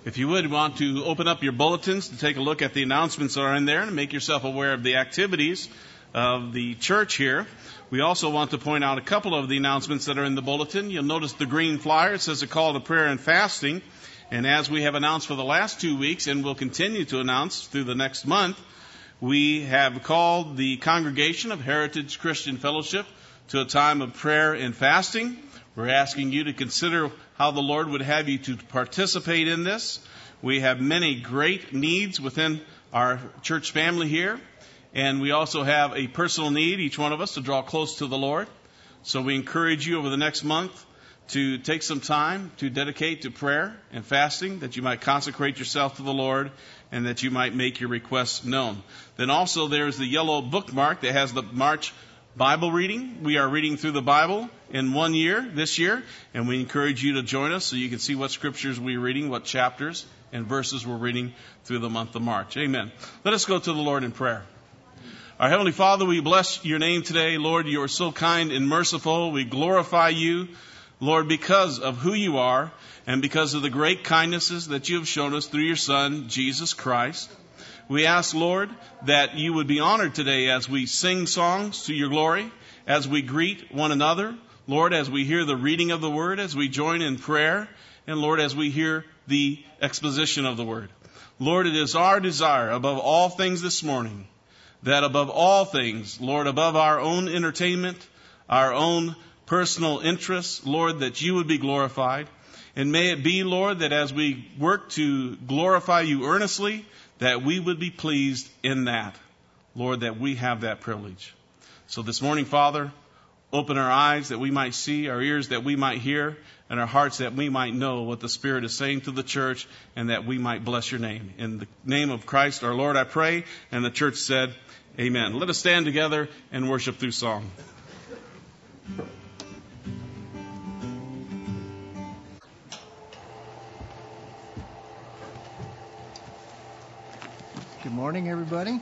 If you would want to open up your bulletins to take a look at the announcements that are in there and make yourself aware of the activities of the church here. We also want to point out a couple of the announcements that are in the bulletin. You'll notice the green flyer. It says a call to prayer and fasting. And as we have announced for the last 2 weeks and will continue to announce through the next month, we have called the congregation of Heritage Christian Fellowship to a time of prayer and fasting. We're asking you to consider how the Lord would have you to participate in this. We have many great needs within our church family here, and we also have a personal need, each one of us, to draw close to the Lord. So we encourage you over the next month to take some time to dedicate to prayer and fasting, that you might consecrate yourself to the Lord and that you might make your requests known. Then also there's the yellow bookmark that has the March Bible reading. We are reading through the Bible in 1 year, this year, and we encourage you to join us so you can see what scriptures we're reading, what chapters and verses we're reading through the month of March. Amen. Let us go to the Lord in prayer. Our Heavenly Father, we bless your name today. Lord, you are so kind and merciful. We glorify you, Lord, because of who you are and because of the great kindnesses that you have shown us through your Son, Jesus Christ. We ask, Lord, that you would be honored today as we sing songs to your glory, as we greet one another, Lord, as we hear the reading of the word, as we join in prayer, and Lord, as we hear the exposition of the word. Lord, it is our desire above all things this morning, that above all things, Lord, above our own entertainment, our own personal interests, Lord, that you would be glorified. And may it be, Lord, that as we work to glorify you earnestly, that we would be pleased in that, Lord, that we have that privilege. So this morning, Father, open our eyes that we might see, our ears that we might hear, and our hearts that we might know what the Spirit is saying to the church, and that we might bless your name. In the name of Christ our Lord, I pray, and the church said, amen. Let us stand together and worship through song. Good morning, everybody.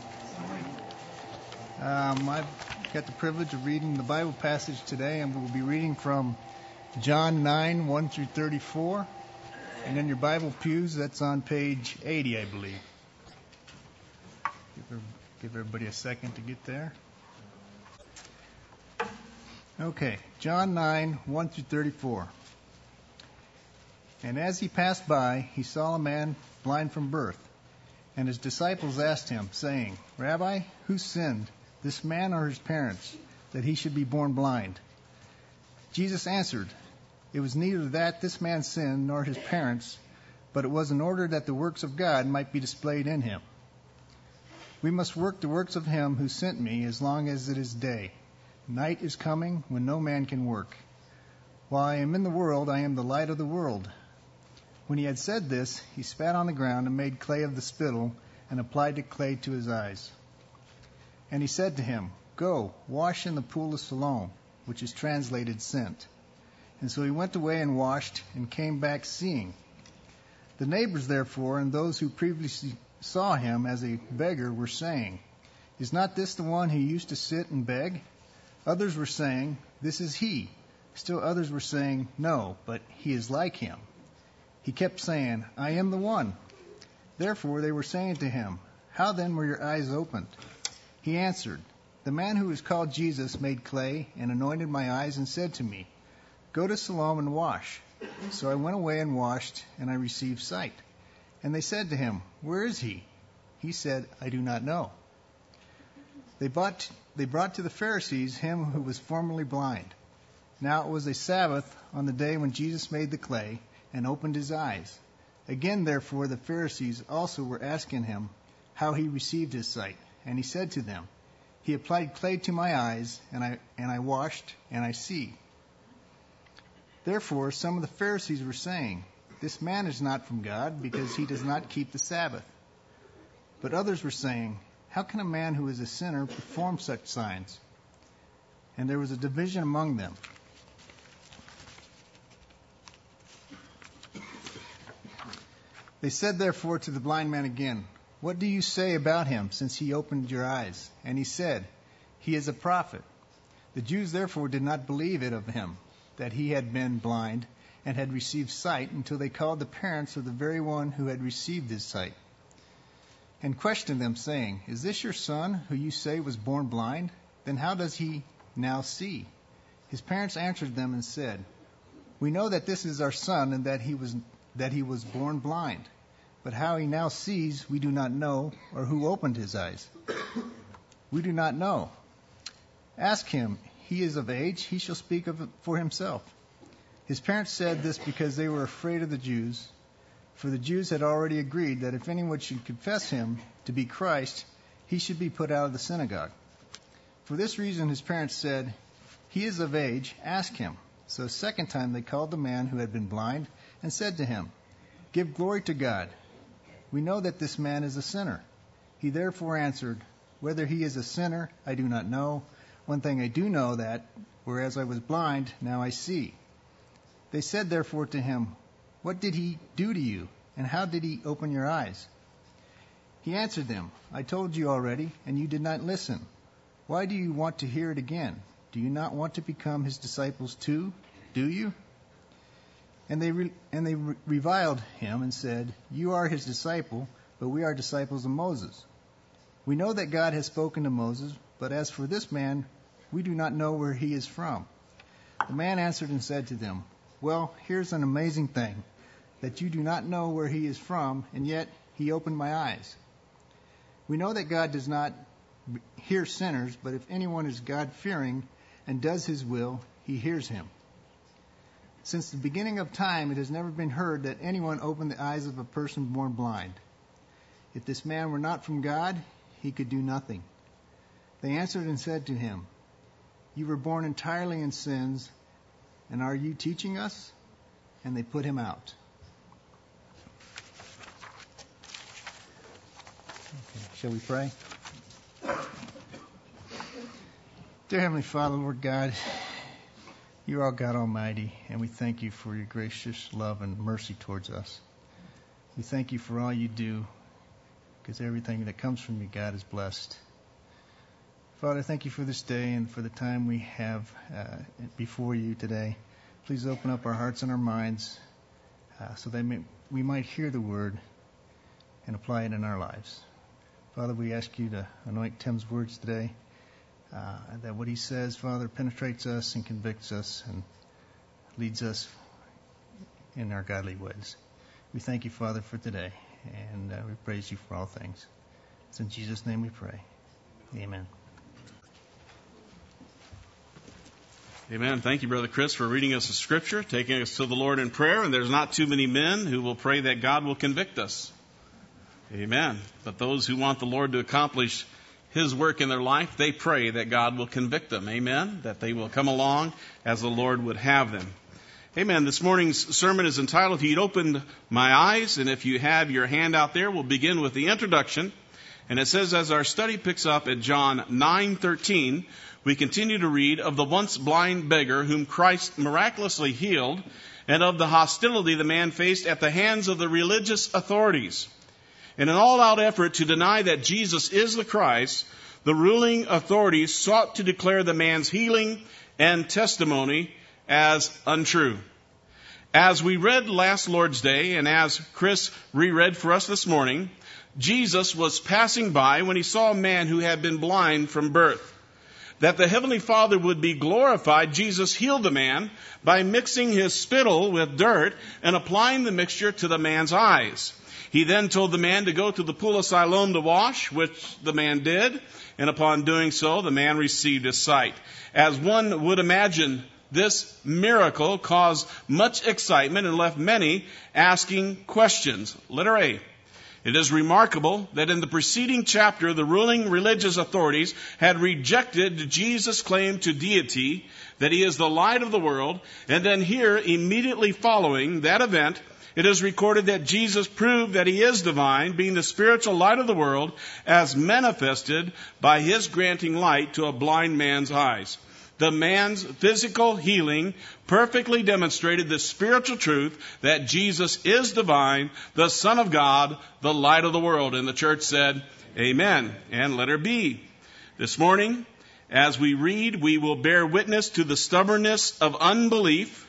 I've got the privilege of reading the Bible passage today, and we'll be reading from John 9, 1 through 34. And in your Bible pews, that's on page 80, I believe. Give everybody a second to get there. Okay, John 9, 1 through 34. And as he passed by, he saw a man blind from birth. And his disciples asked him, saying, Rabbi, who sinned, this man or his parents, that he should be born blind? Jesus answered, It was neither that this man sinned nor his parents, but it was in order that the works of God might be displayed in him. We must work the works of him who sent me as long as it is day. Night is coming when no man can work. While I am in the world, I am the light of the world. When he had said this, he spat on the ground and made clay of the spittle and applied the clay to his eyes. And he said to him, Go, wash in the pool of Siloam, which is translated sent. And so he went away and washed and came back seeing. The neighbors, therefore, and those who previously saw him as a beggar were saying, Is not this the one who used to sit and beg? Others were saying, This is he. Still others were saying, No, but he is like him. He kept saying, I am the one. Therefore they were saying to him, How then were your eyes opened? He answered, The man who is called Jesus made clay and anointed my eyes and said to me, Go to Siloam and wash. So I went away and washed, and I received sight. And they said to him, Where is he? He said, I do not know. They brought to the Pharisees him who was formerly blind. Now it was a Sabbath on the day when Jesus made the clay and opened his eyes. Again, therefore, the Pharisees also were asking him how he received his sight. And he said to them, He applied clay to my eyes, and I washed, and I see. Therefore, some of the Pharisees were saying, This man is not from God, because he does not keep the Sabbath. But others were saying, How can a man who is a sinner perform such signs? And there was a division among them. They said therefore to the blind man again, What do you say about him, since he opened your eyes? And he said, He is a prophet. The Jews therefore did not believe it of him, that he had been blind, and had received sight until they called the parents of the very one who had received his sight and questioned them, saying, "Is this your son, who you say was born blind? Then how does he now see?" His parents answered them and said, "We know that this is our son, and that he was born blind. But how he now sees, we do not know, or who opened his eyes. We do not know. Ask him. He is of age. He shall speak of it for himself." His parents said this because they were afraid of the Jews, for the Jews had already agreed that if anyone should confess him to be Christ, he should be put out of the synagogue. For this reason his parents said, "He is of age. Ask him." So a second time they called the man who had been blind and said to him, "Give glory to God. We know that this man is a sinner." He therefore answered, "Whether he is a sinner, I do not know. One thing I do know, that, whereas I was blind, now I see." They said therefore to him, "What did he do to you, and how did he open your eyes?" He answered them, "I told you already, and you did not listen. Why do you want to hear it again? Do you not want to become his disciples too? Do you?" And they reviled him and said, "You are his disciple, but we are disciples of Moses. We know that God has spoken to Moses, but as for this man, we do not know where he is from." The man answered and said to them, "Well, here's an amazing thing, that you do not know where he is from, and yet he opened my eyes. We know that God does not hear sinners, but if anyone is God-fearing and does his will, he hears him. Since the beginning of time, it has never been heard that anyone opened the eyes of a person born blind. If this man were not from God, he could do nothing." They answered and said to him, "You were born entirely in sins, and are you teaching us?" And they put him out. Okay, shall we pray? Dear Heavenly Father, Lord God, you are God Almighty, and we thank you for your gracious love and mercy towards us. We thank you for all you do, because everything that comes from you, God, is blessed. Father, thank you for this day and for the time we have before you today. Please open up our hearts and our minds so that we might hear the word and apply it in our lives. Father, we ask you to anoint Tim's words today, that what he says, Father, penetrates us and convicts us and leads us in our godly ways. We thank you, Father, for today, and we praise you for all things. It's in Jesus' name we pray. Amen. Amen. Thank you, Brother Chris, for reading us a scripture, taking us to the Lord in prayer. And there's not too many men who will pray that God will convict us. Amen. But those who want the Lord to accomplish his work in their life, they pray that God will convict them. Amen. That they will come along as the Lord would have them. Amen. This morning's sermon is entitled, "He'd Opened My Eyes." And if you have your hand out there, we'll begin with the introduction. And it says, as our study picks up at John 9:13, we continue to read of the once blind beggar whom Christ miraculously healed, and of the hostility the man faced at the hands of the religious authorities. In an all-out effort to deny that Jesus is the Christ, the ruling authorities sought to declare the man's healing and testimony as untrue. As we read last Lord's Day, and as Chris reread for us this morning, Jesus was passing by when he saw a man who had been blind from birth. That the Heavenly Father would be glorified, Jesus healed the man by mixing his spittle with dirt and applying the mixture to the man's eyes. He then told the man to go to the pool of Siloam to wash, which the man did, and upon doing so, the man received his sight. As one would imagine, this miracle caused much excitement and left many asking questions. Letter A. It is remarkable that in the preceding chapter, the ruling religious authorities had rejected Jesus' claim to deity, that he is the light of the world, and then here, immediately following that event, it is recorded that Jesus proved that he is divine, being the spiritual light of the world, as manifested by his granting light to a blind man's eyes. The man's physical healing perfectly demonstrated the spiritual truth that Jesus is divine, the Son of God, the light of the world. And the church said, Amen. And letter B. This morning, as we read, we will bear witness to the stubbornness of unbelief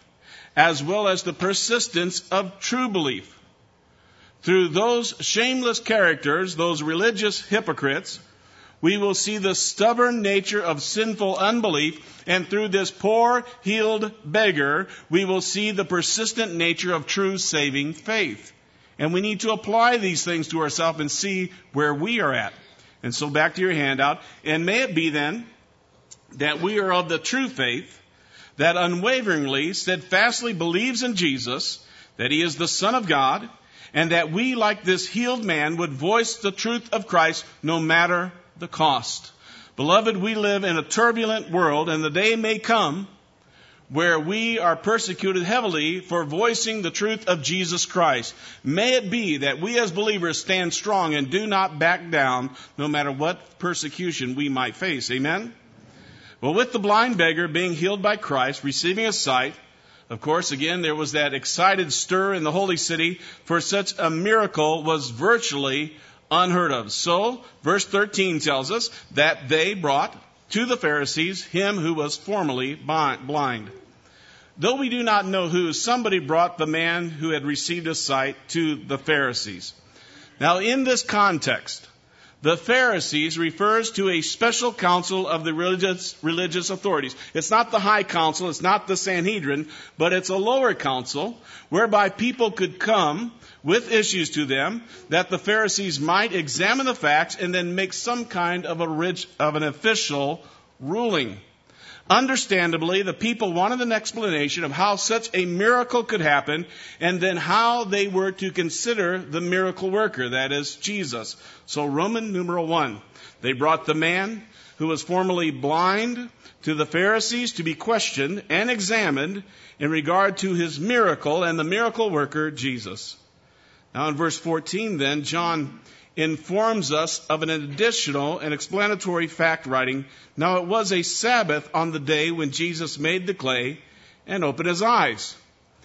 as well as the persistence of true belief. Through those shameless characters, those religious hypocrites, we will see the stubborn nature of sinful unbelief, and through this poor, healed beggar, we will see the persistent nature of true saving faith. And we need to apply these things to ourselves and see where we are at. And so back to your handout. And may it be then that we are of the true faith, that unwaveringly, steadfastly believes in Jesus, that he is the Son of God, and that we, like this healed man, would voice the truth of Christ no matter the cost. Beloved, we live in a turbulent world, and the day may come where we are persecuted heavily for voicing the truth of Jesus Christ. May it be that we as believers stand strong and do not back down no matter what persecution we might face. Amen? Well, with the blind beggar being healed by Christ, receiving his sight, of course, again, there was that excited stir in the holy city, for such a miracle was virtually unheard of. So, verse 13 tells us that they brought to the Pharisees him who was formerly blind. Though we do not know who, somebody brought the man who had received his sight to the Pharisees. Now, in this context, the Pharisees refers to a special council of the religious authorities. It's not the high council, it's not the Sanhedrin, but it's a lower council whereby people could come with issues to them that the Pharisees might examine the facts and then make some kind of an official ruling. Understandably, the people wanted an explanation of how such a miracle could happen and then how they were to consider the miracle worker, that is, Jesus. So Roman numeral 1, they brought the man who was formerly blind to the Pharisees to be questioned and examined in regard to his miracle and the miracle worker, Jesus. Now in verse 14 then, John informs us of an additional and explanatory fact writing. Now it was a Sabbath on the day when Jesus made the clay and opened his eyes.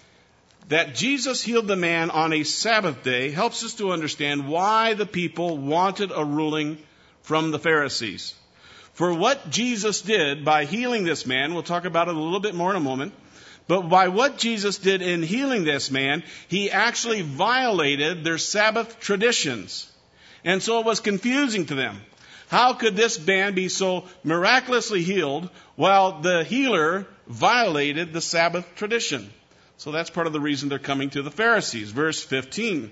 That Jesus healed the man on a Sabbath day helps us to understand why the people wanted a ruling from the Pharisees. For what Jesus did by healing this man, we'll talk about it a little bit more in a moment, but by what Jesus did in healing this man, he actually violated their Sabbath traditions. And so it was confusing to them. How could this man be so miraculously healed while the healer violated the Sabbath tradition? So that's part of the reason they're coming to the Pharisees. Verse 15.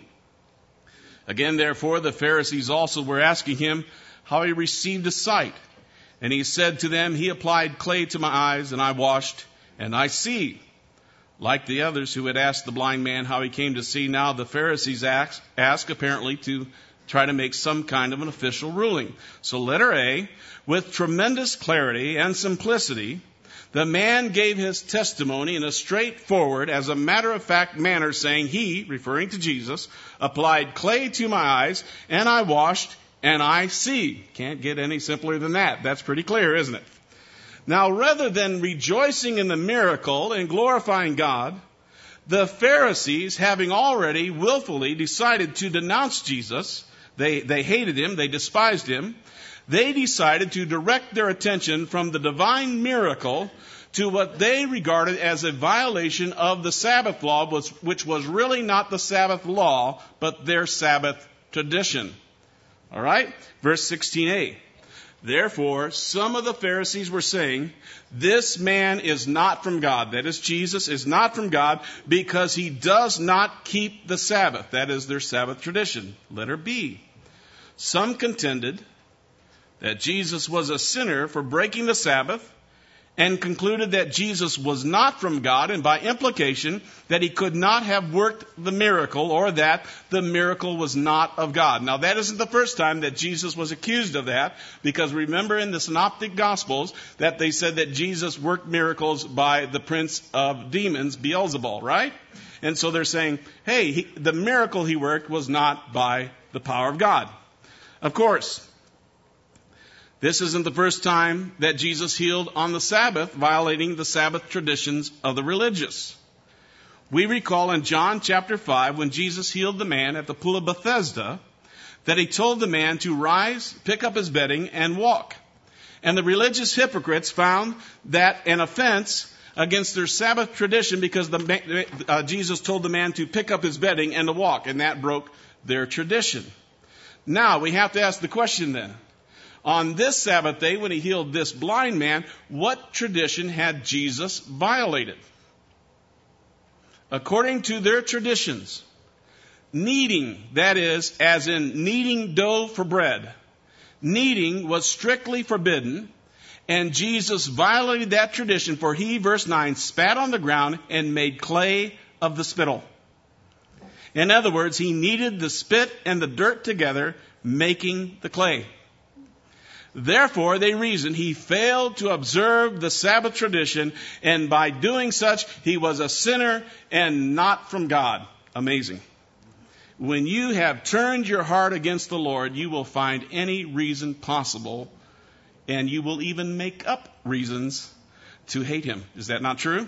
Again, therefore, the Pharisees also were asking him how he received his sight. And he said to them, he applied clay to my eyes, and I washed, and I see. Like the others who had asked the blind man how he came to see, now the Pharisees ask apparently to try to make some kind of an official ruling. So letter A, with tremendous clarity and simplicity, the man gave his testimony in a straightforward, as a matter-of-fact manner, saying he, referring to Jesus, applied clay to my eyes, and I washed, and I see. Can't get any simpler than that. That's pretty clear, isn't it? Now, rather than rejoicing in the miracle and glorifying God, the Pharisees, having already willfully decided to denounce Jesus, they hated him, they despised him, they decided to direct their attention from the divine miracle to what they regarded as a violation of the Sabbath law, which was really not the Sabbath law, but their Sabbath tradition. All right? Verse 16a. Therefore, some of the Pharisees were saying, this man is not from God. That is, Jesus is not from God because he does not keep the Sabbath. That is their Sabbath tradition. Letter B. Some contended that Jesus was a sinner for breaking the Sabbath and concluded that Jesus was not from God, and by implication that he could not have worked the miracle, or that the miracle was not of God. Now that isn't the first time that Jesus was accused of that, because remember in the Synoptic Gospels that they said that Jesus worked miracles by the prince of demons, Beelzebul, right? And so they're saying, hey, the miracle he worked was not by the power of God. Of course, this isn't the first time that Jesus healed on the Sabbath, violating the Sabbath traditions of the religious. We recall in John chapter 5, when Jesus healed the man at the pool of Bethesda, that he told the man to rise, pick up his bedding, and walk. And the religious hypocrites found that an offense against their Sabbath tradition because Jesus told the man to pick up his bedding and to walk, and that broke their tradition. Now, we have to ask the question then. On this Sabbath day, when he healed this blind man, what tradition had Jesus violated? According to their traditions, kneading, that is, as in kneading dough for bread, kneading was strictly forbidden, and Jesus violated that tradition, for he, verse 9, spat on the ground and made clay of the spittle. In other words, he kneaded the spit and the dirt together, making the clay. Therefore, they reasoned he failed to observe the Sabbath tradition, and by doing such, he was a sinner and not from God. Amazing. When you have turned your heart against the Lord, you will find any reason possible, and you will even make up reasons to hate him. Is that not true?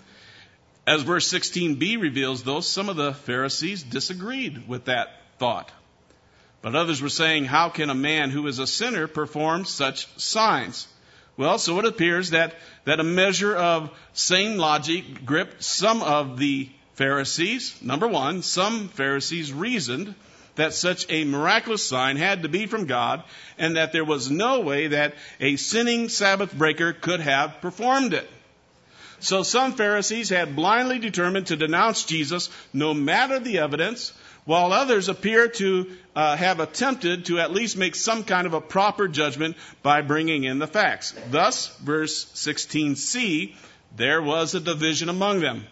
As verse 16b reveals, though, some of the Pharisees disagreed with that thought. But others were saying, how can a man who is a sinner perform such signs? Well, so it appears that a measure of sane logic gripped some of the Pharisees. Number one, some Pharisees reasoned that such a miraculous sign had to be from God, and that there was no way that a sinning Sabbath breaker could have performed it. So some Pharisees had blindly determined to denounce Jesus no matter the evidence, while others appear to have attempted to at least make some kind of a proper judgment by bringing in the facts. Thus, verse 16c, there was a division among them.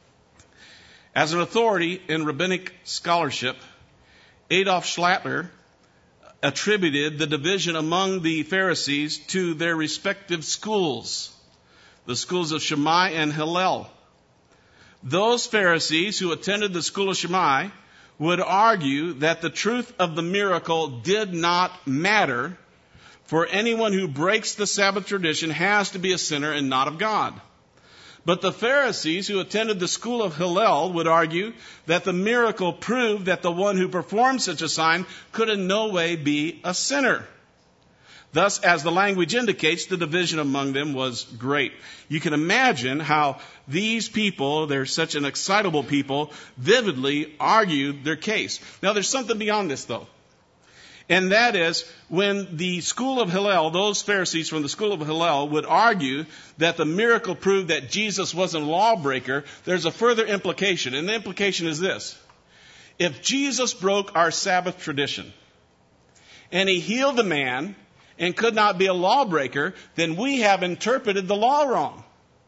As an authority in rabbinic scholarship, Adolf Schlatter attributed the division among the Pharisees to their respective schools, the schools of Shammai and Hillel. Those Pharisees who attended the school of Shammai would argue that the truth of the miracle did not matter, for anyone who breaks the Sabbath tradition has to be a sinner and not of God. But the Pharisees who attended the school of Hillel would argue that the miracle proved that the one who performed such a sign could in no way be a sinner. Thus, as the language indicates, the division among them was great. You can imagine how these people, they're such an excitable people, vividly argued their case. Now, there's something beyond this, though. And that is, when the school of Hillel, those Pharisees from the school of Hillel would argue that the miracle proved that Jesus wasn't a lawbreaker, there's a further implication. And the implication is this. If Jesus broke our Sabbath tradition, and he healed the man, and could not be a lawbreaker, then we have interpreted the law wrong.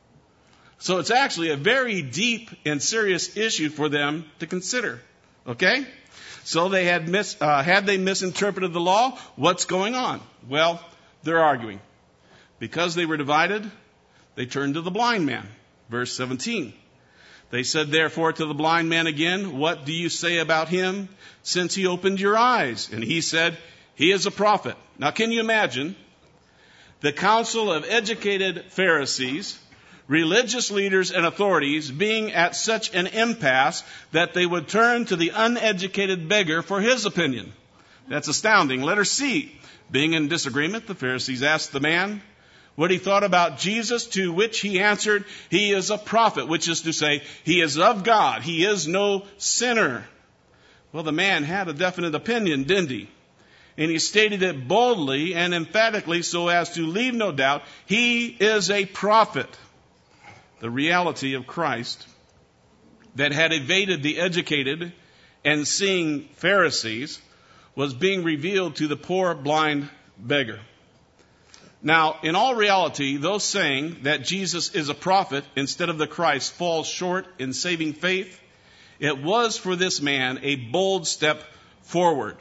So it's actually a very deep and serious issue for them to consider. Okay? So they had they misinterpreted the law? What's going on? Well, they're arguing. Because they were divided, they turned to the blind man. Verse 17. They said, therefore, to the blind man again, what do you say about him since he opened your eyes? And he said, he is a prophet. Now, can you imagine the council of educated Pharisees, religious leaders, and authorities being at such an impasse that they would turn to the uneducated beggar for his opinion? That's astounding. Letter C. Being in disagreement, the Pharisees asked the man what he thought about Jesus, to which he answered, he is a prophet, which is to say, he is of God. He is no sinner. Well, the man had a definite opinion, didn't he? And he stated it boldly and emphatically so as to leave no doubt. He is a prophet. The reality of Christ that had evaded the educated and seeing Pharisees was being revealed to the poor blind beggar. Now, in all reality, those saying that Jesus is a prophet instead of the Christ falls short in saving faith. It was for this man a bold step forward.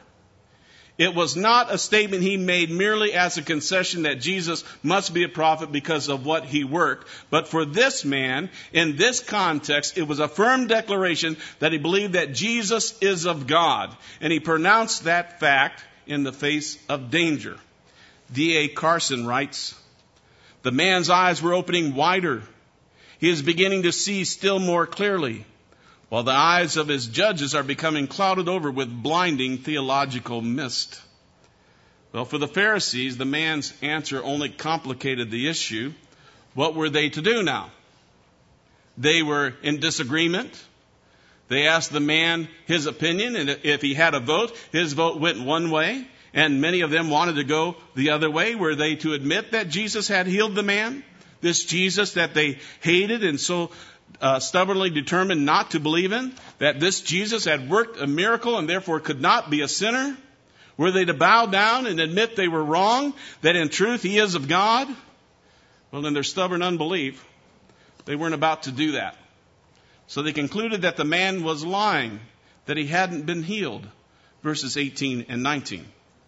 It was not a statement he made merely as a concession that Jesus must be a prophet because of what he worked. But for this man, in this context, it was a firm declaration that he believed that Jesus is of God. And he pronounced that fact in the face of danger. D.A. Carson writes, the man's eyes were opening wider. He is beginning to see still more clearly, while the eyes of his judges are becoming clouded over with blinding theological mist. Well, for the Pharisees, the man's answer only complicated the issue. What were they to do now? They were in disagreement. They asked the man his opinion, and if he had a vote, his vote went one way, and many of them wanted to go the other way. Were they to admit that Jesus had healed the man? This Jesus that they hated and so stubbornly determined not to believe in? That this Jesus had worked a miracle and therefore could not be a sinner? Were they to bow down and admit they were wrong, that in truth he is of God? Well, in their stubborn unbelief, they weren't about to do that. So they concluded that the man was lying, that he hadn't been healed. Verses 18 and 19.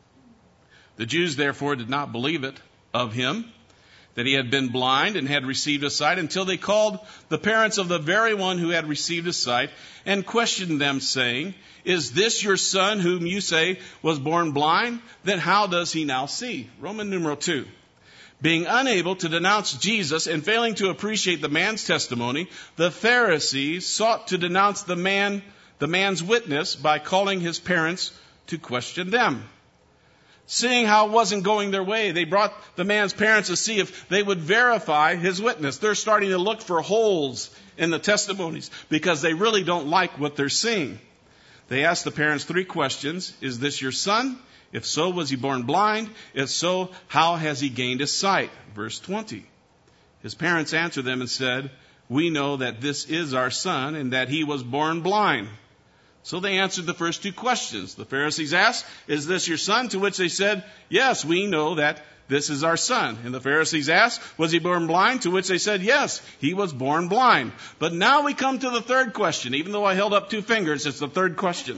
The Jews therefore did not believe it of him, that he had been blind and had received his sight, until they called the parents of the very one who had received his sight and questioned them, saying, "Is this your son whom you say was born blind? Then how does he now see?" Roman numeral 2. Being unable to denounce Jesus and failing to appreciate the man's testimony, the Pharisees sought to denounce the man's witness by calling his parents to question them. Seeing how it wasn't going their way, they brought the man's parents to see if they would verify his witness. They're starting to look for holes in the testimonies because they really don't like what they're seeing. They asked the parents 3 questions. Is this your son? If so, was he born blind? If so, how has he gained his sight? Verse 20. His parents answered them and said, "We know that this is our son and that he was born blind." So they answered the first 2 questions. The Pharisees asked, "Is this your son?" To which they said, "Yes, we know that this is our son." And the Pharisees asked, "Was he born blind?" To which they said, "Yes, he was born blind." But now we come to the third question. Even though I held up 2 fingers, it's the third question.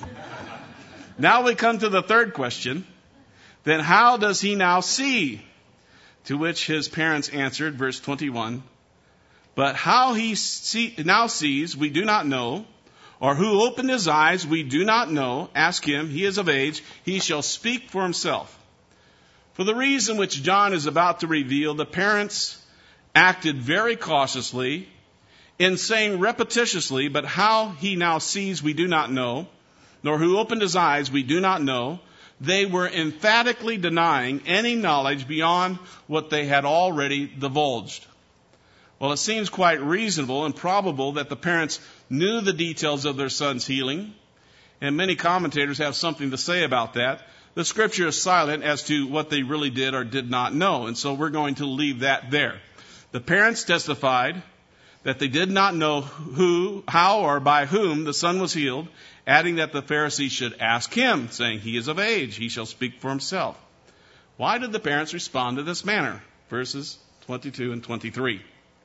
Now we come to the third question. Then how does he now see? To which his parents answered, verse 21, "But how he now sees, we do not know. Or who opened his eyes, we do not know. Ask him, he is of age. He shall speak for himself." For the reason which John is about to reveal, the parents acted very cautiously in saying repetitiously, "But how he now sees, we do not know. Nor who opened his eyes, we do not know." They were emphatically denying any knowledge beyond what they had already divulged. Well, it seems quite reasonable and probable that the parents knew the details of their son's healing, and many commentators have something to say about that. The scripture is silent as to what they really did or did not know, and so we're going to leave that there. The parents testified that they did not know who, how, or by whom the son was healed, adding that the Pharisees should ask him, saying, "He is of age, he shall speak for himself." Why did the parents respond to this manner? Verses 22 and 23.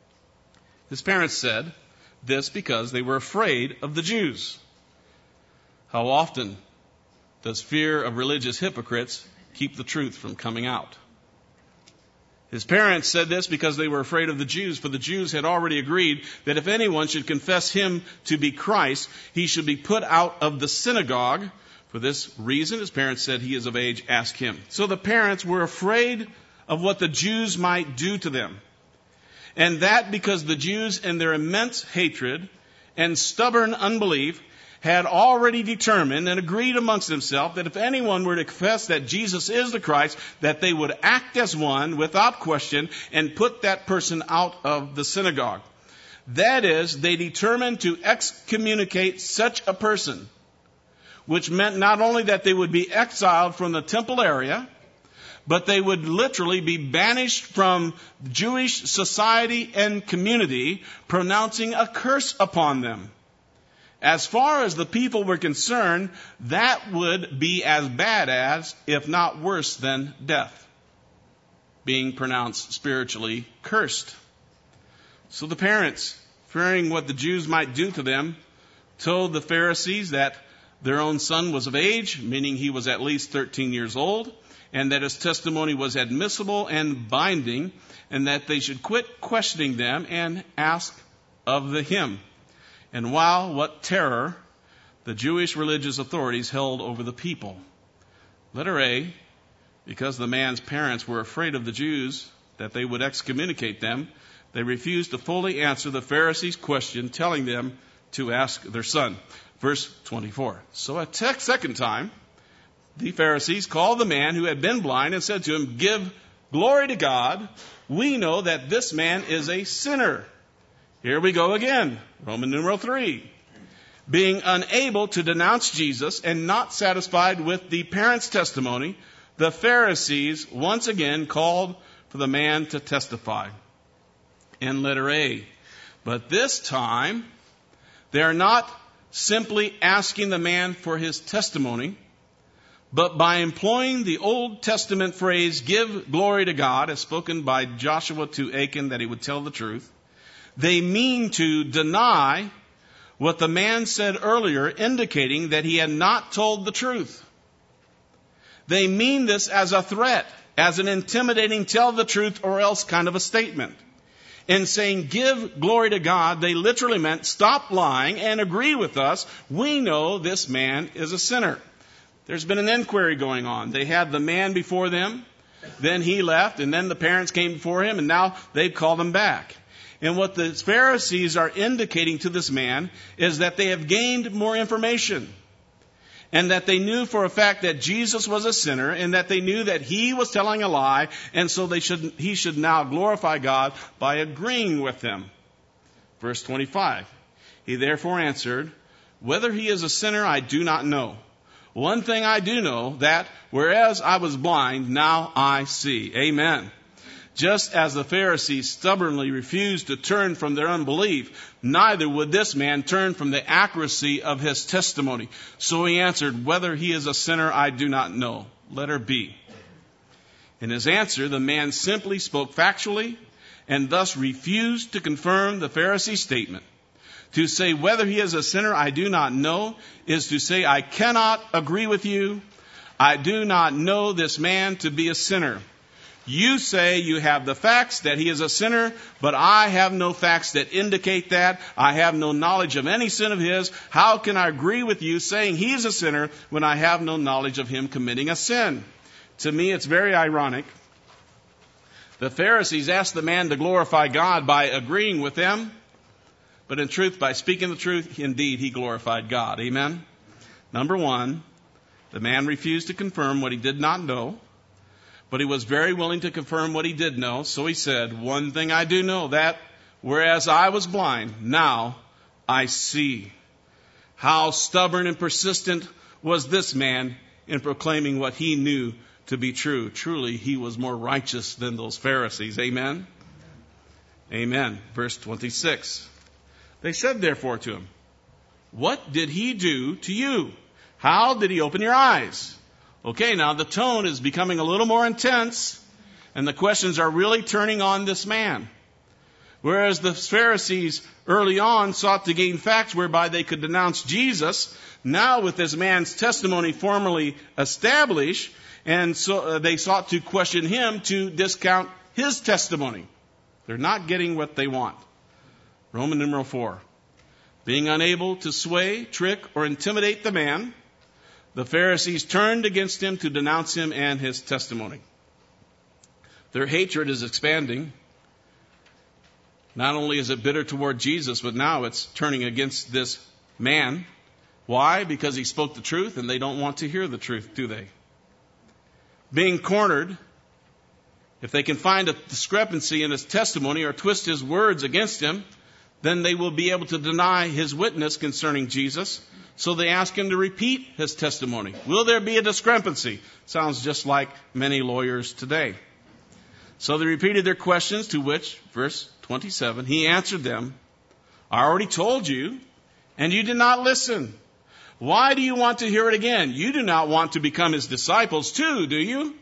His parents said this because they were afraid of the Jews. How often does fear of religious hypocrites keep the truth from coming out? His parents said this because they were afraid of the Jews, for the Jews had already agreed that if anyone should confess him to be Christ, he should be put out of the synagogue. For this reason, his parents said, "He is of age, ask him." So the parents were afraid of what the Jews might do to them. And that because the Jews, in their immense hatred and stubborn unbelief, had already determined and agreed amongst themselves that if anyone were to confess that Jesus is the Christ, that they would act as one without question and put that person out of the synagogue. That is, they determined to excommunicate such a person, which meant not only that they would be exiled from the temple area, but they would literally be banished from Jewish society and community, pronouncing a curse upon them. As far as the people were concerned, that would be as bad as, if not worse than, death, being pronounced spiritually cursed. So the parents, fearing what the Jews might do to them, told the Pharisees that their own son was of age, meaning he was at least 13 years old, and that his testimony was admissible and binding, and that they should quit questioning them and ask of him. And wow, what terror the Jewish religious authorities held over the people. Letter A, because the man's parents were afraid of the Jews, that they would excommunicate them, they refused to fully answer the Pharisees' question, telling them to ask their son. Verse 24. So a second time, the Pharisees called the man who had been blind and said to him, "Give glory to God. We know that this man is a sinner." Here we go again. Roman numeral 3. Being unable to denounce Jesus and not satisfied with the parents' testimony, the Pharisees once again called for the man to testify. And letter A. But this time, they are not simply asking the man for his testimony, but by employing the Old Testament phrase, give glory to God, as spoken by Joshua to Achan that he would tell the truth, they mean to deny what the man said earlier, indicating that he had not told the truth. They mean this as a threat, as an intimidating tell the truth or else kind of a statement. In saying give glory to God, they literally meant stop lying and agree with us. We know this man is a sinner. There's been an inquiry going on. They had the man before them, then he left, and then the parents came before him, and now they've called him back. And what the Pharisees are indicating to this man is that they have gained more information, and that they knew for a fact that Jesus was a sinner, and that they knew that he was telling a lie, and so he should now glorify God by agreeing with them. Verse 25. He therefore answered, whether he is a sinner I do not know. One thing I do know, that whereas I was blind, now I see. Amen. Just as the Pharisees stubbornly refused to turn from their unbelief, neither would this man turn from the accuracy of his testimony. So he answered, whether he is a sinner, I do not know. Letter B. In his answer, the man simply spoke factually and thus refused to confirm the Pharisee statement. To say whether he is a sinner, I do not know, is to say I cannot agree with you. I do not know this man to be a sinner. You say you have the facts that he is a sinner, but I have no facts that indicate that. I have no knowledge of any sin of his. How can I agree with you saying he's a sinner when I have no knowledge of him committing a sin? To me, it's very ironic. The Pharisees asked the man to glorify God by agreeing with them, but in truth, by speaking the truth, indeed, he glorified God. Amen? Number one, the man refused to confirm what he did not know. But he was very willing to confirm what he did know. So he said, one thing I do know, that whereas I was blind, now I see. How stubborn and persistent was this man in proclaiming what he knew to be true. Truly, he was more righteous than those Pharisees. Amen? Amen. Verse 26. They said therefore to him, what did he do to you? How did he open your eyes? Okay, now the tone is becoming a little more intense, and the questions are really turning on this man. Whereas the Pharisees early on sought to gain facts whereby they could denounce Jesus, now with this man's testimony formally established, and so they sought to question him to discount his testimony. They're not getting what they want. Roman numeral 4. Being unable to sway, trick, or intimidate the man, the Pharisees turned against him to denounce him and his testimony. Their hatred is expanding. Not only is it bitter toward Jesus, but now it's turning against this man. Why? Because he spoke the truth, and they don't want to hear the truth, do they? Being cornered, if they can find a discrepancy in his testimony or twist his words against him, then they will be able to deny his witness concerning Jesus. So they ask him to repeat his testimony. Will there be a discrepancy? Sounds just like many lawyers today. So they repeated their questions, to which, verse 27, he answered them, I already told you, and you did not listen. Why do you want to hear it again? You do not want to become his disciples too, do you?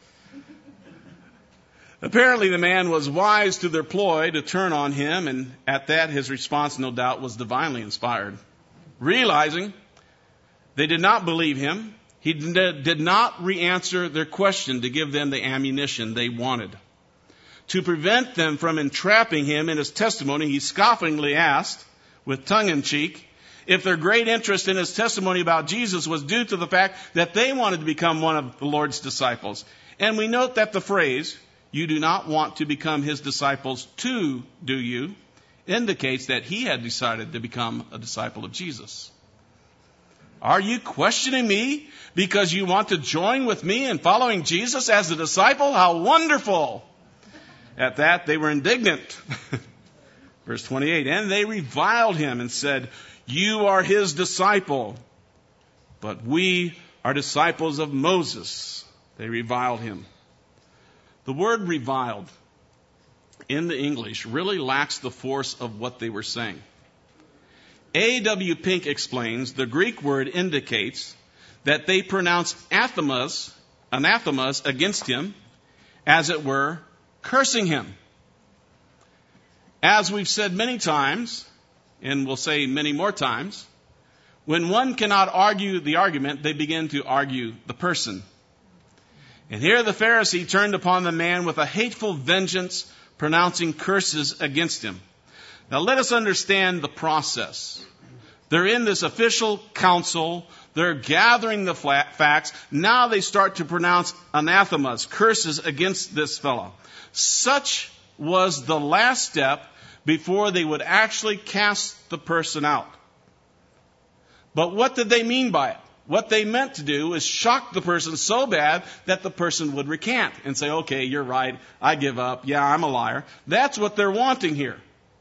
Apparently the man was wise to their ploy to turn on him, and at that his response, no doubt, was divinely inspired. Realizing they did not believe him, he did not re-answer their question to give them the ammunition they wanted. To prevent them from entrapping him in his testimony, he scoffingly asked, with tongue-in-cheek, if their great interest in his testimony about Jesus was due to the fact that they wanted to become one of the Lord's disciples. And we note that the phrase, you do not want to become his disciples too, do you, indicates that he had decided to become a disciple of Jesus. Are you questioning me because you want to join with me in following Jesus as a disciple? How wonderful! At that, they were indignant. Verse 28, and they reviled him and said, you are his disciple, but we are disciples of Moses. They reviled him. The word reviled in the English really lacks the force of what they were saying. A.W. Pink explains the Greek word indicates that they pronounce anathemas against him, as it were, cursing him. As we've said many times, and we'll say many more times, when one cannot argue the argument, they begin to argue the person. And here the Pharisee turned upon the man with a hateful vengeance, pronouncing curses against him. Now let us understand the process. They're in this official council. They're gathering the facts. Now they start to pronounce anathemas, curses against this fellow. Such was the last step before they would actually cast the person out. But what did they mean by it? What they meant to do is shock the person so bad that the person would recant and say, okay, you're right, I give up, yeah, I'm a liar. That's what they're wanting here.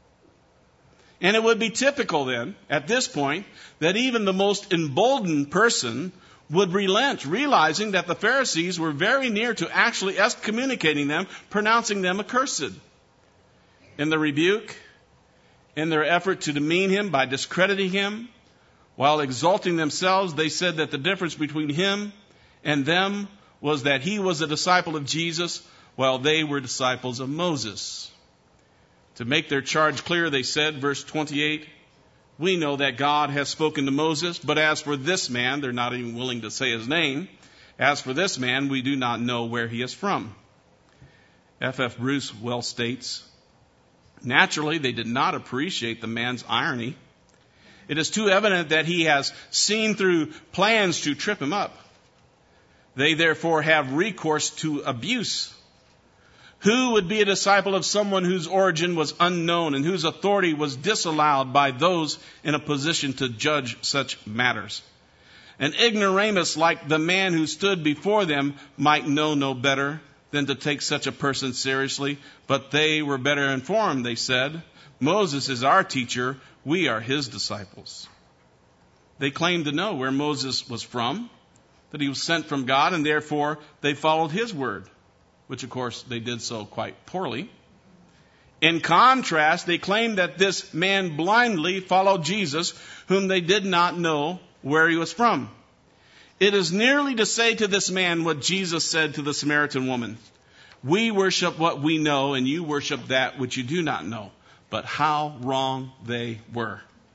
And it would be typical then, at this point, that even the most emboldened person would relent, realizing that the Pharisees were very near to actually excommunicating them, pronouncing them accursed. In the rebuke, in their effort to demean him by discrediting him, while exalting themselves, they said that the difference between him and them was that he was a disciple of Jesus, while they were disciples of Moses. To make their charge clear, they said, verse 28, we know that God has spoken to Moses, but as for this man, they're not even willing to say his name. As for this man, we do not know where he is from. F.F. Bruce well states, naturally, they did not appreciate the man's irony. It is too evident that he has seen through plans to trip him up. They therefore have recourse to abuse. Who would be a disciple of someone whose origin was unknown and whose authority was disallowed by those in a position to judge such matters? An ignoramus like the man who stood before them might know no better than to take such a person seriously, but they were better informed, they said. Moses is our teacher, we are his disciples. They claimed to know where Moses was from, that he was sent from God, and therefore they followed his word, which of course they did so quite poorly. In contrast, they claimed that this man blindly followed Jesus, whom they did not know where he was from. It is nearly to say to this man what Jesus said to the Samaritan woman. We worship what we know, and you worship that which you do not know. But how wrong they were.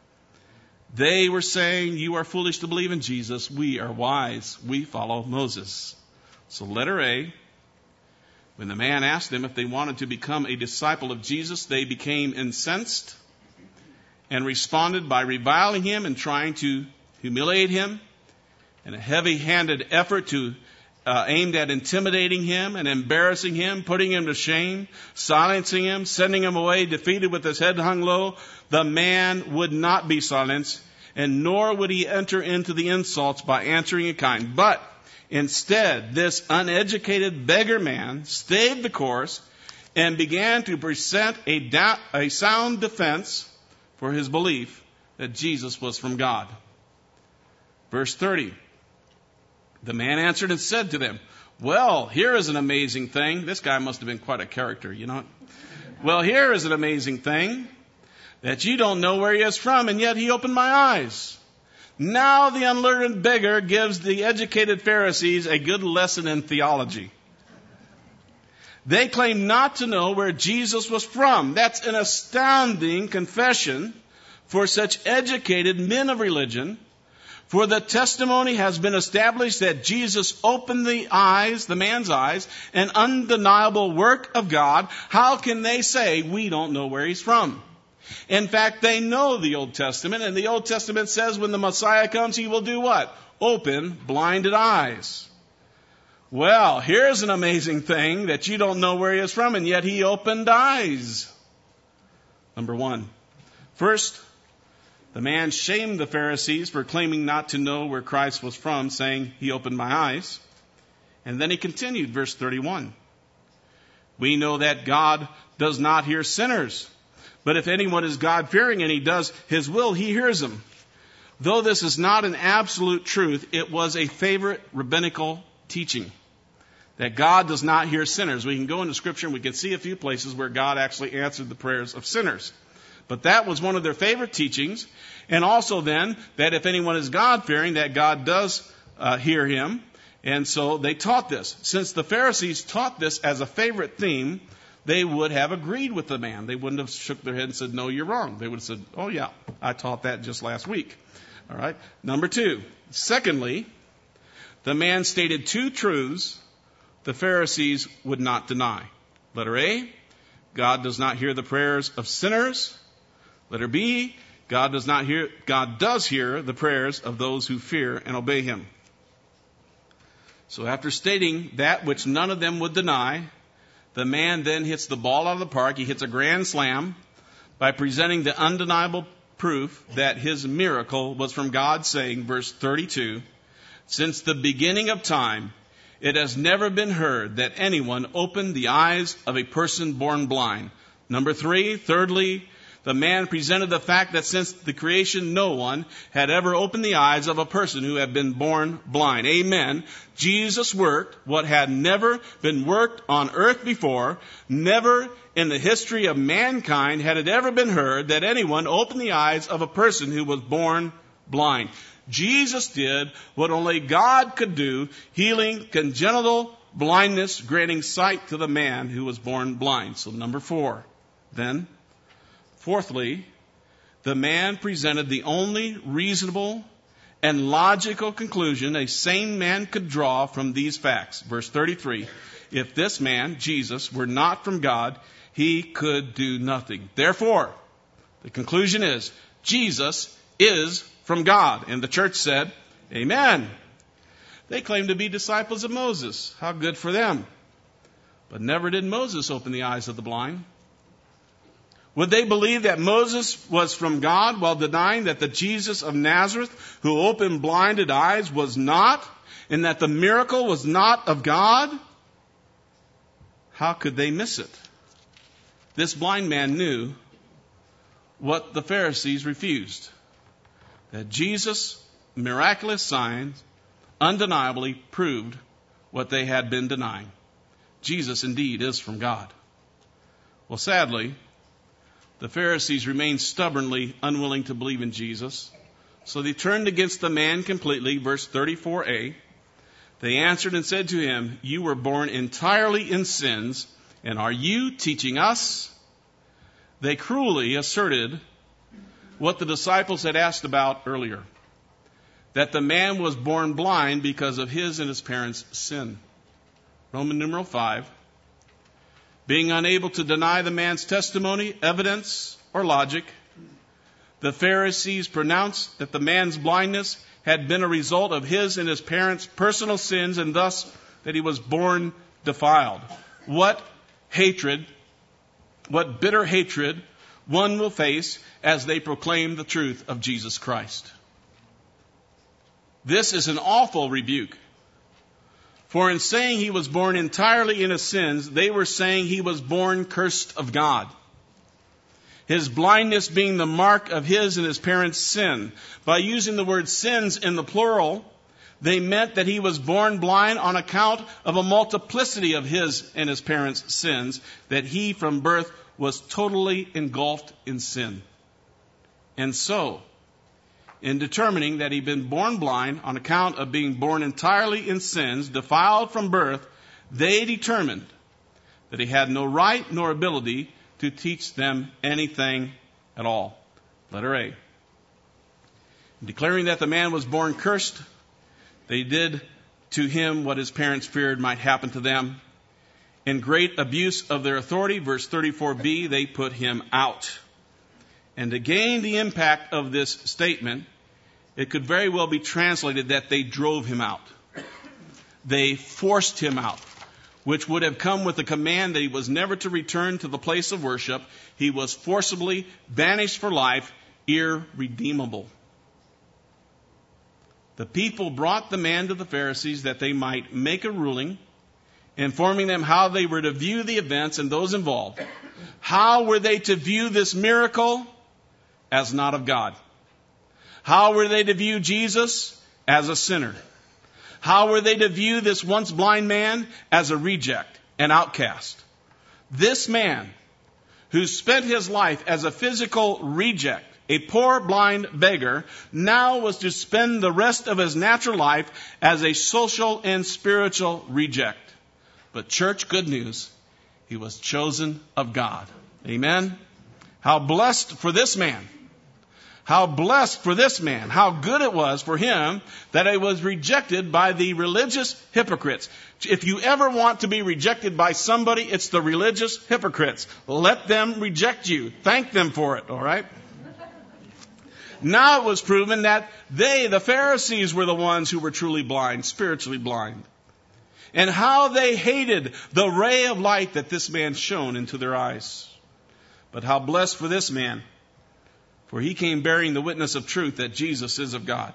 They were saying, you are foolish to believe in Jesus. We are wise. We follow Moses. So letter A, when the man asked them if they wanted to become a disciple of Jesus, they became incensed and responded by reviling him and trying to humiliate him in a heavy-handed effort to aimed at intimidating him and embarrassing him, putting him to shame, silencing him, sending him away defeated with his head hung low. The man would not be silenced, and nor would he enter into the insults by answering in kind. But instead, this uneducated beggar man stayed the course and began to present a sound defense for his belief that Jesus was from God. Verse 30. The man answered and said to them, well, here is an amazing thing. This guy must have been quite a character, you know. Well, here is an amazing thing that you don't know where he is from, and yet he opened my eyes. Now the unlearned beggar gives the educated Pharisees a good lesson in theology. They claim not to know where Jesus was from. That's an astounding confession for such educated men of religion. For the testimony has been established that Jesus opened the eyes, the man's eyes, an undeniable work of God. How can they say we don't know where he's from? In fact, they know the Old Testament, and the Old Testament says when the Messiah comes, he will do what? Open blinded eyes. Well, here's an amazing thing that you don't know where he is from, and yet he opened eyes. Number one. First, the man shamed the Pharisees for claiming not to know where Christ was from, saying, he opened my eyes. And then he continued, verse 31. We know that God does not hear sinners, But if anyone is God-fearing and he does his will, he hears him. Though this is not an absolute truth, it was a favorite rabbinical teaching that God does not hear sinners. We can go into Scripture and we can see a few places where God actually answered the prayers of sinners. But that was one of their favorite teachings. And also then, that if anyone is God-fearing, that God does hear him. And so they taught this. Since the Pharisees taught this as a favorite theme, they would have agreed with the man. They wouldn't have shook their head and said, no, you're wrong. They would have said, oh yeah, I taught that just last week. All right. Number 2. Secondly, the man stated 2 truths the Pharisees would not deny. Letter A, God does not hear the prayers of sinners. Letter B, God does hear the prayers of those who fear and obey him. So after stating that which none of them would deny, the man then hits the ball out of the park. He hits a grand slam by presenting the undeniable proof that his miracle was from God, saying, verse 32, since the beginning of time, it has never been heard that anyone opened the eyes of a person born blind. Number 3, thirdly, the man presented the fact that since the creation, no one had ever opened the eyes of a person who had been born blind. Amen. Jesus worked what had never been worked on earth before. Never in the history of mankind had it ever been heard that anyone opened the eyes of a person who was born blind. Jesus did what only God could do, healing congenital blindness, granting sight to the man who was born blind. So number 4. Then, fourthly, the man presented the only reasonable and logical conclusion a sane man could draw from these facts. Verse 33, if this man, Jesus, were not from God, he could do nothing. Therefore, the conclusion is, Jesus is from God. And the church said, amen. They claimed to be disciples of Moses. How good for them. But never did Moses open the eyes of the blind. Would they believe that Moses was from God while denying that the Jesus of Nazareth who opened blinded eyes was not, and that the miracle was not of God? How could they miss it? This blind man knew what the Pharisees refused, that Jesus' miraculous signs undeniably proved what they had been denying. Jesus indeed is from God. Well, sadly, the Pharisees remained stubbornly unwilling to believe in Jesus, so they turned against the man completely. Verse 34a, they answered and said to him, you were born entirely in sins, and are you teaching us? They cruelly asserted what the disciples had asked about earlier, that the man was born blind because of his and his parents' sin. Roman numeral 5. Being unable to deny the man's testimony, evidence, or logic, the Pharisees pronounced that the man's blindness had been a result of his and his parents' personal sins, and thus that he was born defiled. What hatred, what bitter hatred one will face as they proclaim the truth of Jesus Christ. This is an awful rebuke. For in saying he was born entirely in his sins, they were saying he was born cursed of God. His blindness being the mark of his and his parents' sin. By using the word sins in the plural, they meant that he was born blind on account of a multiplicity of his and his parents' sins, that he from birth was totally engulfed in sin. And so, in determining that he'd been born blind on account of being born entirely in sins, defiled from birth, they determined that he had no right nor ability to teach them anything at all. Letter A. In declaring that the man was born cursed, they did to him what his parents feared might happen to them. In great abuse of their authority, verse 34b, they put him out. And to gain the impact of this statement, it could very well be translated that they drove him out. They forced him out, which would have come with a command that he was never to return to the place of worship. He was forcibly banished for life, irredeemable. The people brought the man to the Pharisees that they might make a ruling informing them how they were to view the events and those involved. How were they to view this miracle as not of God? How were they to view Jesus as a sinner? How were they to view this once blind man as a reject, an outcast? This man, who spent his life as a physical reject, a poor blind beggar, now was to spend the rest of his natural life as a social and spiritual reject. But church, good news, he was chosen of God. Amen? How blessed for this man. How blessed for this man. How good it was for him that he was rejected by the religious hypocrites. If you ever want to be rejected by somebody, it's the religious hypocrites. Let them reject you. Thank them for it, all right? Now it was proven that they, the Pharisees, were the ones who were truly blind, spiritually blind. And how they hated the ray of light that this man shone into their eyes. But how blessed for this man, for he came bearing the witness of truth that Jesus is of God.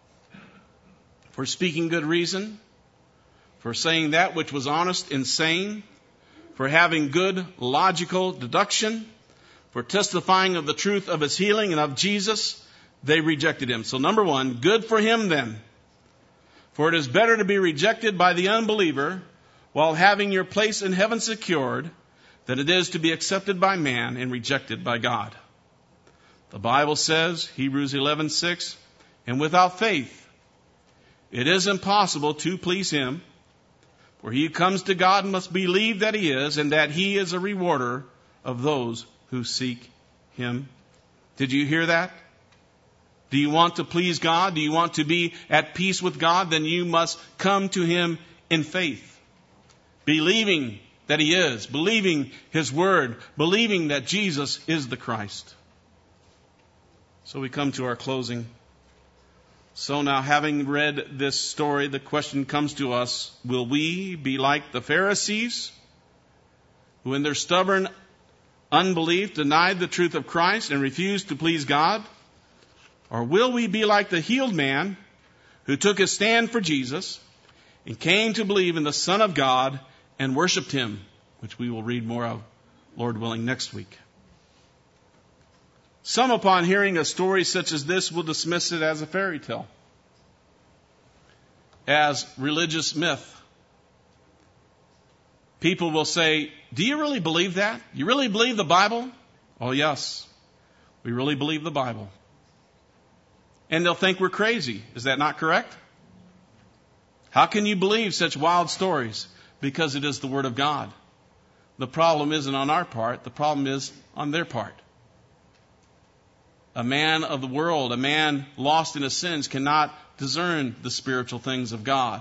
For speaking good reason, for saying that which was honest and sane, for having good logical deduction, for testifying of the truth of his healing and of Jesus, they rejected him. So number one, good for him then. For it is better to be rejected by the unbeliever while having your place in heaven secured than it is to be accepted by man and rejected by God. The Bible says, Hebrews 11:6, and without faith it is impossible to please him. For he who comes to God must believe that he is, and that he is a rewarder of those who seek him. Did you hear that? Do you want to please God? Do you want to be at peace with God? Then you must come to him in faith, believing that he is, believing his word, believing that Jesus is the Christ. So we come to our closing. So now, having read this story, the question comes to us, will we be like the Pharisees, who in their stubborn unbelief denied the truth of Christ and refused to please God? Or will we be like the healed man who took his stand for Jesus and came to believe in the Son of God and worshiped him, which we will read more of, Lord willing, next week? Some, upon hearing a story such as this, will dismiss it as a fairy tale, as religious myth. People will say, do you really believe that? You really believe the Bible? Oh, yes, we really believe the Bible. And they'll think we're crazy. Is that not correct? How can you believe such wild stories? Because it is the Word of God. The problem isn't on our part. The problem is on their part. A man of the world, a man lost in his sins, cannot discern the spiritual things of God.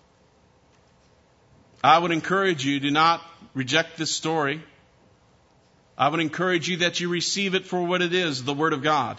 I would encourage you, do not reject this story. I would encourage you that you receive it for what it is, the Word of God.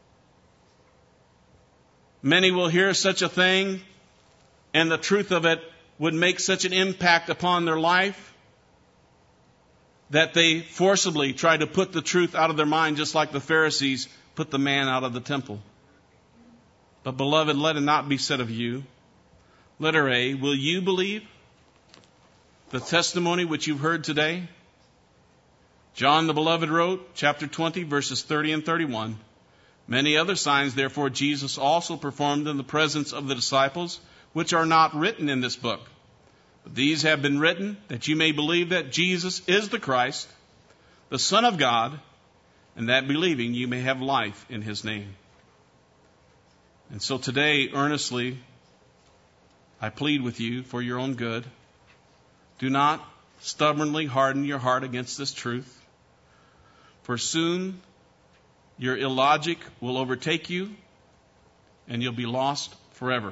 Many will hear such a thing, and the truth of it would make such an impact upon their life that they forcibly try to put the truth out of their mind, just like the Pharisees put the man out of the temple. But beloved, let it not be said of you. Letter A, will you believe the testimony which you've heard today? John the Beloved wrote, chapter 20, verses 30 and 31. Many other signs, therefore, Jesus also performed in the presence of the disciples, which are not written in this book. But these have been written that you may believe that Jesus is the Christ, the Son of God, and that believing you may have life in his name. And so today, earnestly, I plead with you for your own good. Do not stubbornly harden your heart against this truth, for soon your illogic will overtake you, and you'll be lost forever.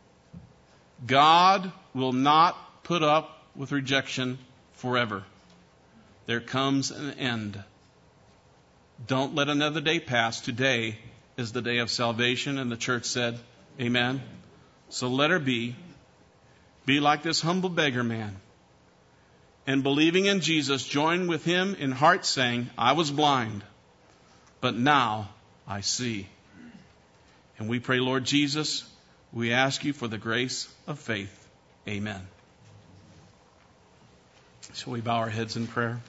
God will not put up with rejection forever. There comes an end. Don't let another day pass. Today is the day of salvation, and the church said, amen. So let her be like this humble beggar man, and believing in Jesus, join with him in heart saying, I was blind, but now I see. And we pray, Lord Jesus, we ask you for the grace of faith. Amen. Shall we bow our heads in prayer?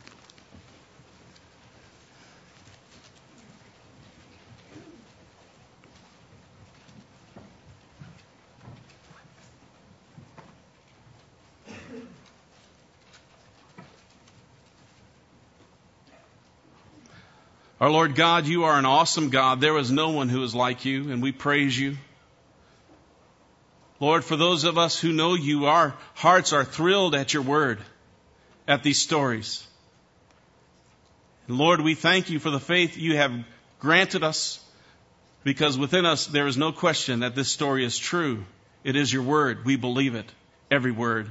Our Lord God, you are an awesome God. There is no one who is like you, and we praise you. Lord, for those of us who know you, our hearts are thrilled at your word, at these stories. And Lord, we thank you for the faith you have granted us, because within us there is no question that this story is true. It is your word. We believe it, every word.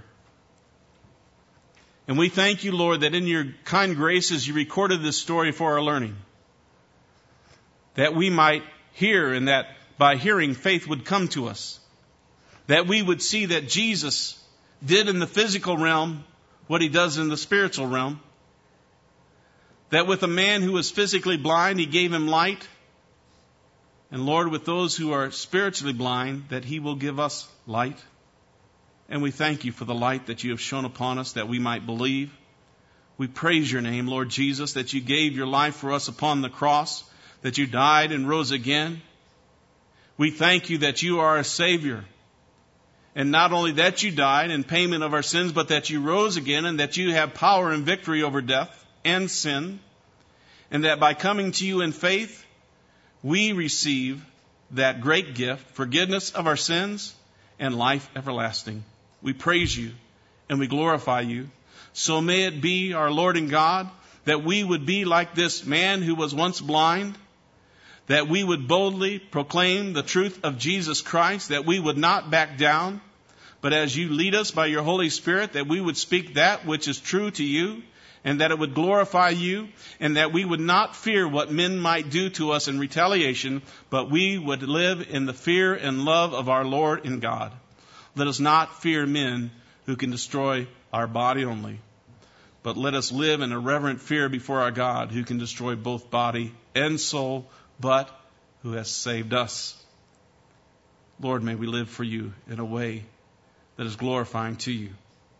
And we thank you, Lord, that in your kind graces you recorded this story for our learning, that we might hear, and that by hearing faith would come to us, that we would see that Jesus did in the physical realm what he does in the spiritual realm, that with a man who was physically blind, he gave him light, and Lord, with those who are spiritually blind, that he will give us light. And we thank you for the light that you have shone upon us, that we might believe. We praise your name, Lord Jesus, that you gave your life for us upon the cross, that you died and rose again. We thank you that you are a Savior. And not only that you died in payment of our sins, but that you rose again, and that you have power and victory over death and sin. And that by coming to you in faith, we receive that great gift, forgiveness of our sins and life everlasting. We praise you and we glorify you. So may it be, our Lord and God, that we would be like this man who was once blind, that we would boldly proclaim the truth of Jesus Christ, that we would not back down, but as you lead us by your Holy Spirit, that we would speak that which is true to you, and that it would glorify you, and that we would not fear what men might do to us in retaliation, but we would live in the fear and love of our Lord and God. Let us not fear men who can destroy our body only, but let us live in a reverent fear before our God, who can destroy both body and soul, but who has saved us. Lord, may we live for you in a way that is glorifying to you.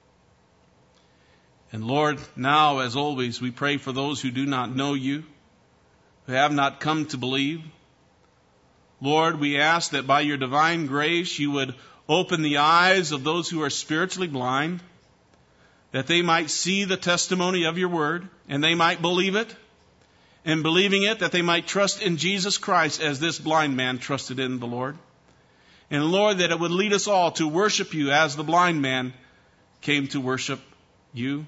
And Lord, now as always, we pray for those who do not know you, who have not come to believe. Lord, we ask that by your divine grace you would open the eyes of those who are spiritually blind, that they might see the testimony of your word, and they might believe it, and believing it, that they might trust in Jesus Christ as this blind man trusted in the Lord. And Lord, that it would lead us all to worship you as the blind man came to worship you.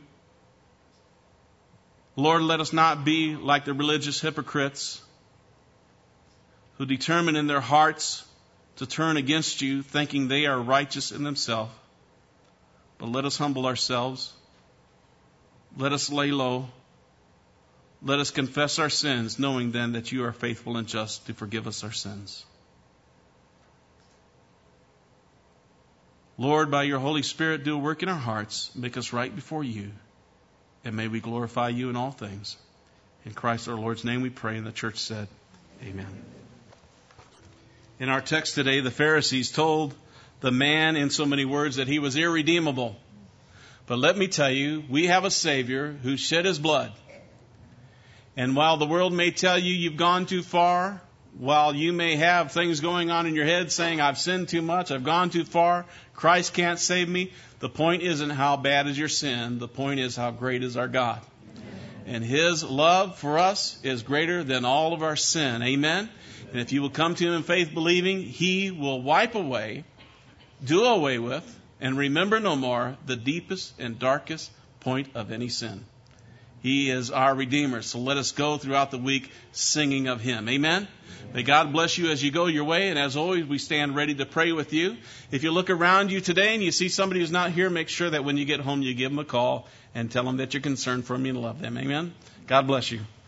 Lord, let us not be like the religious hypocrites who determine in their hearts to turn against you, thinking they are righteous in themselves. But let us humble ourselves. Let us lay low. Let us confess our sins, knowing then that you are faithful and just to forgive us our sins. Lord, by your Holy Spirit, do a work in our hearts. Make us right before you. And may we glorify you in all things. In Christ our Lord's name we pray. And the church said, amen. In our text today, the Pharisees told the man in so many words that he was irredeemable. But let me tell you, we have a Savior who shed his blood. And while the world may tell you you've gone too far, while you may have things going on in your head saying, I've sinned too much, I've gone too far, Christ can't save me, the point isn't how bad is your sin. The point is how great is our God. And his love for us is greater than all of our sin. Amen? And if you will come to him in faith believing, he will wipe away, do away with, and remember no more the deepest and darkest point of any sin. He is our Redeemer. So let us go throughout the week singing of him. Amen? May God bless you as you go your way. And as always, we stand ready to pray with you. If you look around you today and you see somebody who's not here, make sure that when you get home, you give them a call and tell them that you're concerned for them and love them. Amen? God bless you.